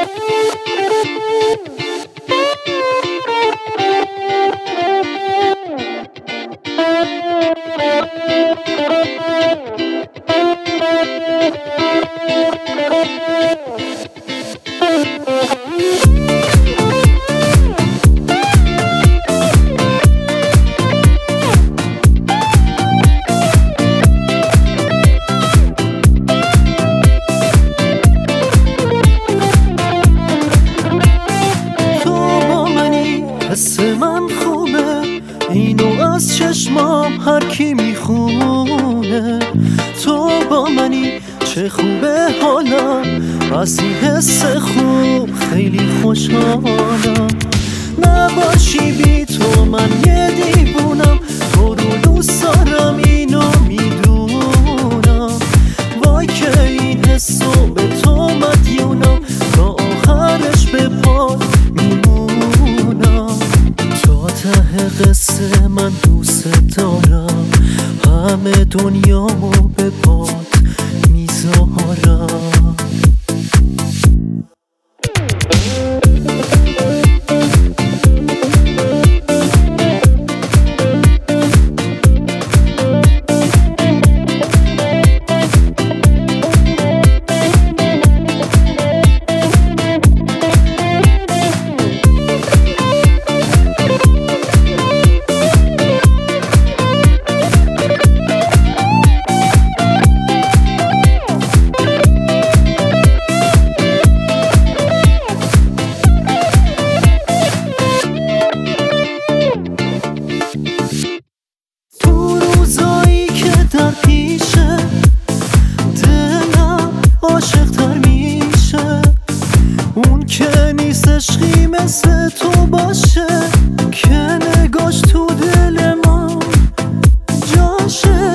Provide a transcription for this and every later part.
حس من خوبه، اینو از چشمام هر کی میخونه. تو با منی چه خوبه حالا، از این حس خوب خیلی خوشحالم. نباشی بی تو من یه دیوونم، تو رو دوست دارم اینو میدونم. وای که این حسو به تو مدیونم، تا آخرش به پات میمونم. تا ته قصه من دوست دارم، همه دنیامو به پات میذارم. در پیشه دلم عاشق‌تر میشه، اون که نیست عشقی مثل تو باشه، که نگاش تو دل من جاشه.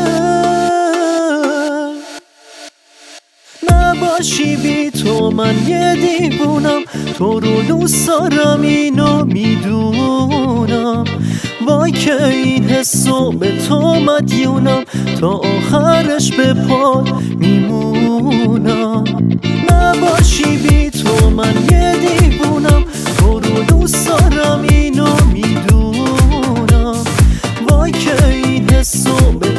نباشی بی تو من یه دیوونم، تو رو دوست دارم اینو میدونم. وای که این حسو به تو مدیونم، تا آخرش به پات میمونم. نباشی بی تو من یه دیوونم، تو رو دوست دارم اینو میدونم. وای که این حسو به